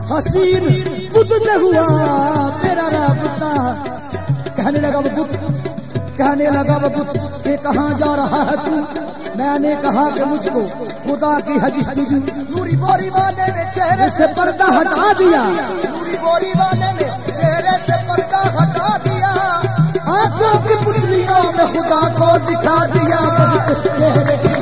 حسین بت سے ہوا میرا رابطہ. کہنے لگا وہ بت کہ کہاں جا رہا ہے تو؟ میں نے کہا کہ مجھ کو خدا کی ہے جستجو. نوری بوری والے نے چہرے سے پردہ ہٹا دیا. نوری بوری والے نے چہرے سے پردہ ہٹا دیا. آنکھوں کی پتلیوں میں خدا کو دکھا دیا. چہرے کی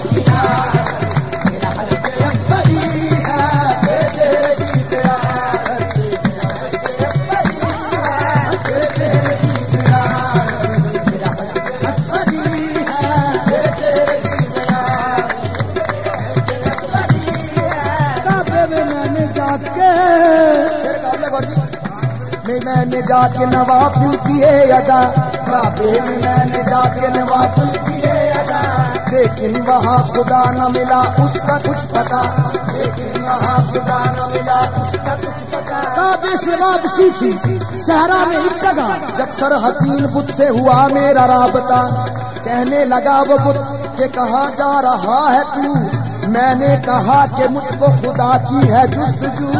میں نے جا کے نوافل کیے ادا. کعبے میں میں نے جا کے نوافل کیے ادا. لیکن وہاں خدا نہ ملا اس کا کچھ پتا. لیکن وہاں خدا نہ ملا اس کا کچھ پتا. کعبے سے واپسی تھی صحرا میں ایک جگہ. یکسر حسین بت سے ہوا میرا رابطہ. کہنے لگا وہ بت کہ کہاں جا رہا ہے تو؟ میں نے کہا کہ مجھ کو خدا کی ہے جستجو.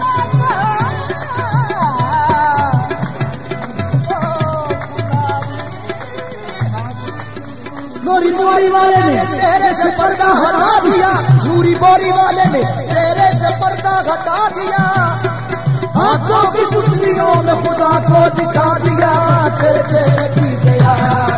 نوری بوری والے نے چہرے سے پردہ ہٹا دیا. نوری بوری والے نے چہرے سے پردہ ہٹا دیا. آنکھوں کی پتلیوں میں خدا کو دکھا دیا. تیرے چہرے کی ضیا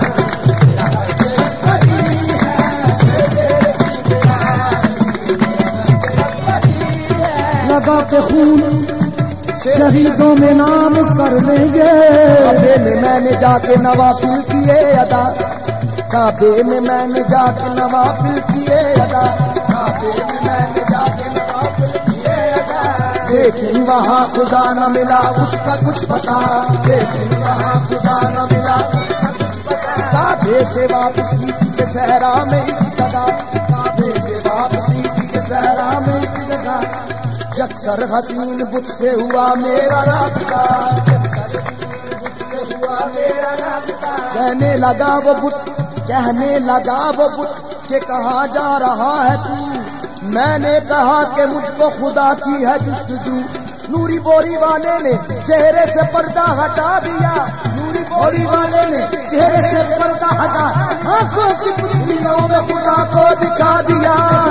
لگا کے خون شہیدوں میں نام کر لیں گے. کعبے میں میں نے جا کے نوافل کیے ادا. کعبے میں میں نے جا کے نوافل کیے ادا. کعبے میں میں نے جا کے نوافل کیے ادا. لیکن وہاں خدا نہ ملا اس کا کچھ پتا. لیکن وہاں خدا نہ ملا اس کا کچھ پتا. کعبے سے واپسی کی کہ صحرا میں ایک جگہ. کعبے سے واپسی کی کہ صحرا میں ایک جگہ. یکسر حسین بت سے ہوا میرا رابطہ. یکسر حسین بت سے ہوا میرا رابطہ. کہنے لگا وہ بت کہ کہاں جا رہا ہے تو؟ میں نے کہا کہ مجھ کو خدا کی ہے جستجو. نوری بوری والے نے چہرے سے پردہ ہٹا دیا. نوری بوری والے نے چہرے سے پردہ ہٹا. آنکھوں کی پتلیوں میں خدا کو دکھا دیا.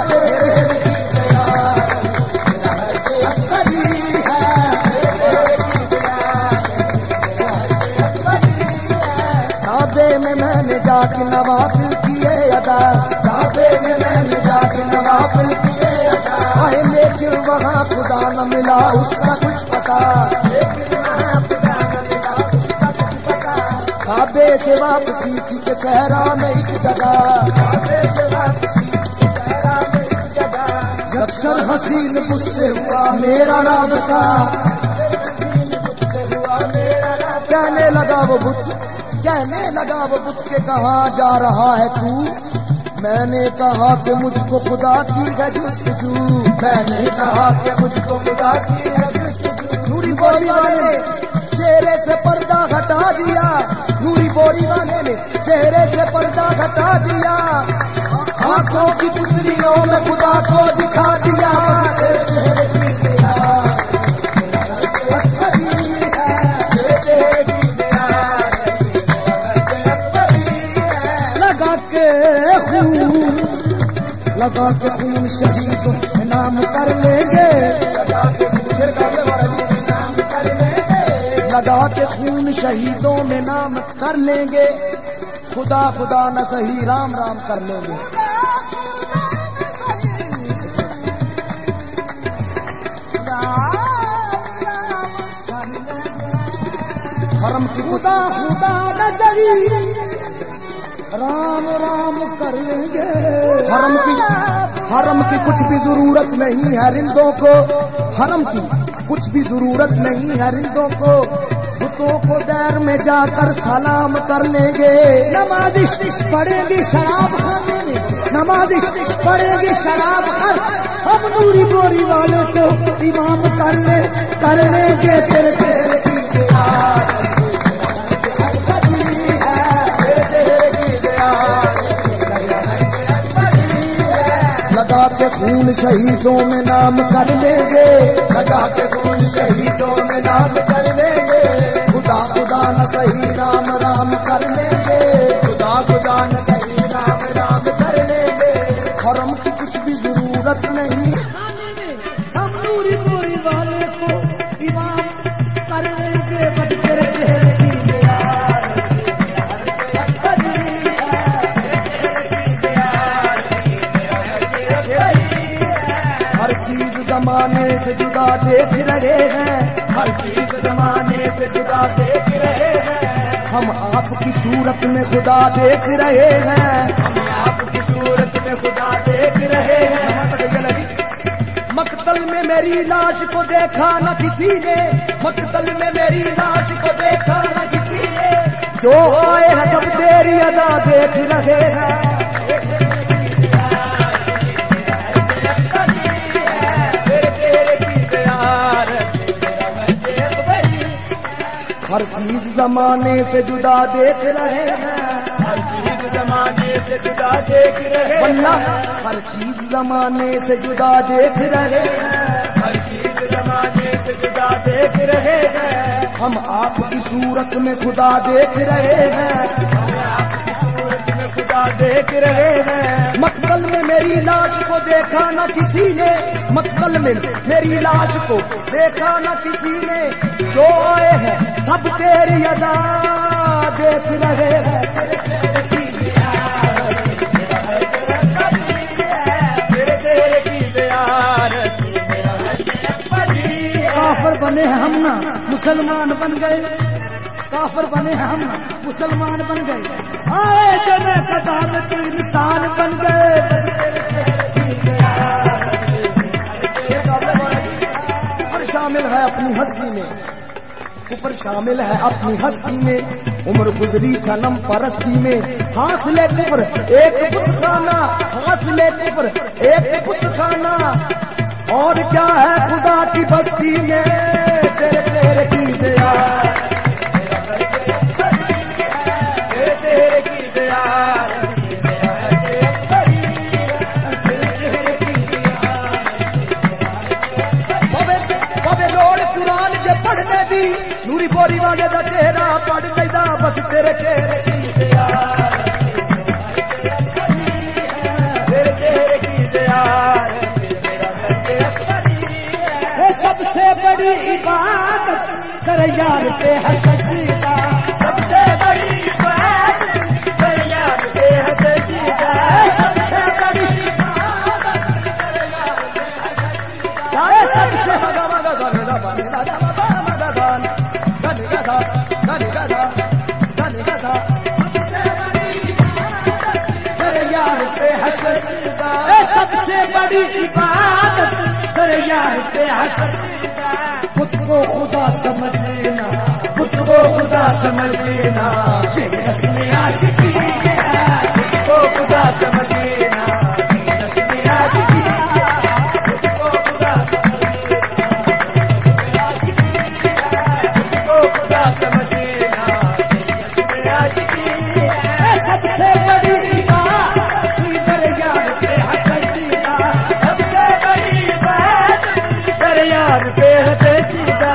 کعبے میں میں نے جا کے نوافل کیے ادا. کعبے میں میں نے جا کے نوافل کیے ادا. لیکن وہاں خدا نہ ملا اس کا کچھ پتا. لیکن وہاں خدا نہ ملا اس کا کچھ پتا. کعبے سے واپسی کی کہ صحرا میں ایک جگہ. کعبے سے واپسی کی کہ صحرا میں ایک جگہ. یکسر حسین بت سے ہوا میرا رابطہ. کہنے لگا وہ بت کہ کہاں جا رہا ہے تو؟ میں نے کہا کہ مجھ کو خدا کی ہے جستجو. میں نے کہا کہ مجھ کو خدا کی ہے جستجو. نوری بوری والے نے چہرے سے پردہ ہٹا دیا. نوری بوری والے نے چہرے سے پردہ ہٹا دیا. آنکھوں کی پتلیوں میں خدا کو دکھا دیا. لگا کے خون شہیدوں میں نام کر لیں گے. لگا کے خون شہیدوں میں نام کر لیں گے. خدا خدا نہ صحیح رام رام کر لیں گے. حرم کی خدا خدا نہ صحیح رام رام کر لیں گے. حرم کی کچھ بھی ضرورت نہیں ہے رندوں کو. حرم کی کچھ بھی ضرورت نہیں ہے رندوں کو. بتوں کو دیر میں جا کر سلام کر لیں گے. نمازش پڑھیں گی شراب خانے میں. نمازش پڑھیں گی شراب خان. ہم نوری بوری والے کو امام کر لیں گے. تیرے کی لگا کے خون شہیدوں میں نام کر لیں گے. لگا کے خون شہید جدا دیکھ رہے ہیں، ہر چیز زمانے سے جدا دیکھ رہے ہیں، ہم آپ کی صورت میں خدا دیکھ رہے ہیں، ہم آپ کی صورت میں خدا دیکھ رہے ہیں۔ مقتل میں میری لاش کو دیکھا نہ کسی نے، مقتل میں میری لاش کو دیکھا نہ کسی نے، جو آئے ہیں سب تیری ادا دیکھ رہے ہیں۔ ہر چیز زمانے سے جدا دیکھ رہے ہیں، ہر چیز زمانے سے جدا دیکھ رہے ہیں، ہر چیز زمانے سے جدا دیکھ رہے ہیں، ہر چیز زمانے سے جدا دیکھ رہے ہیں، ہم آپ کی صورت میں خدا دیکھ رہے ہیں، ہم آپ کی صورت میں خدا دیکھ رہے ہیں۔ مقتل میں میری لاش کو دیکھا نہ کسی نے، مقتل میں میری لاش کو دیکھا نہ کسی نے، جو آئے ہیں سب تیری ادا دیکھ رہے ہیں۔ کافر بنے ہیں ہم نہ مسلمان بن گئے، کافر بنے ہیں ہم نہ مسلمان بن گئے، آئے جنے کا دام تو انسان بن گئے۔ کفر شامل ہے اپنی ہستی میں، کفر شامل ہے اپنی ہستی میں، عمر گزری صنم پرستی میں، حاصل کفر ایک بت خانہ، حاصل کفر ایک بت خانہ، اور کیا ہے خدا کی بستی میں تیرے تیرے کی دیا، تیرے تیرے کی دیا، بابے روڈ قرآن کے پڑھنے بھی نوری بوری والے دا چہرہ پڑھ لیدا بس تیرے چہرے کی دیا، تیرے چہرے کی دیا۔ سب سے بڑی عبادت کر یار پہ حسدیدہ، سب سے بڑی عبادت کر یار پہ حسدیدہ، سب سے بڑی عبادت کر یار پہ حسدیدہ، سب سے سب سے بڑی عبادت کر یار پہ حسدیدہ، خود کو خدا سمجھ لینا، خود کو خدا سمجھ لینا، یہ رسم عاشقی ہے، خود کو خدا سمجھ لینا، یہ رسم عاشقی ہے، خود کو خدا سمجھ لینا، خود کو خدا سمجھ لینا، یہ رسم عاشقی ہے۔ سب سے بڑی عبادت کر یار پہ حسدیدہ، سب سے بڑی عبادت کر یار پہ حسدیدہ،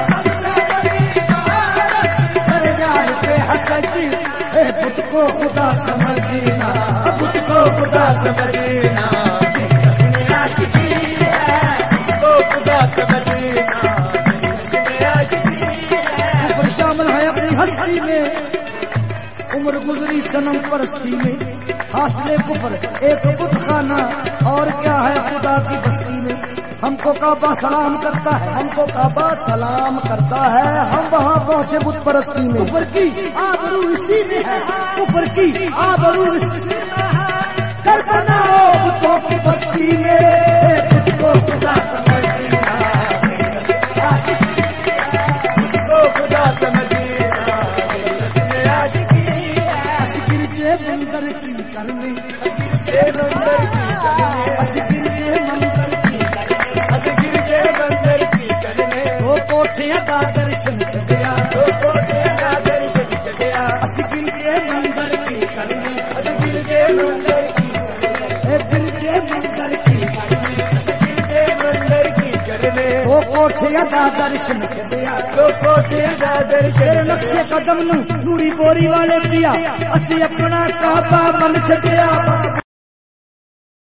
خود کو خدا سمجھ لینا، خود کو خدا سمجھ لینا، یہ رسم عاشقی ہے، خود کو خدا سمجھ لینا، یہ رسم عاشقی ہے۔ کفر شامل ہے اپنی ہستی میں، عمر گزری صنم پرستی میں، حاصل کفر ایک بت خانہ، اور کیا ہے خدا کی بستی میں۔ ہم کو کعبہ سلام کرتا ہے، ہم کو کعبہ سلام کرتا ہے، ہم وہاں پہنچے بت پرستی میں۔ کفر کی آبرو اسی میں ہے، کفر کی آبرو اسی میں ہے، کر بناؤ بتوں کی بستی میں، خود کو خدا سمجھ لینا، خود کو خدا سمجھ لینا، رسم عاشقی ہے۔ اسکر کے مندر کی کرنے، اسکر کے مندر کی وہ کوٹھیاں کا درشن چڑھیا، وہ کوٹھیاں کا درشن چڑھیا، اسکر کے مندر کی کرنے، اسکر کے مندر کی کرنے، دل کے مندر کی کرنے، اسکر کے مندر کی کرنے، وہ کوٹھیاں کا درشن چڑھیا، وہ کوٹھیاں کا درشن۔ تیرے نقشے قدم نو نوری بوری والے پیا اچھی اپنا کعبہ بن چڑھیا۔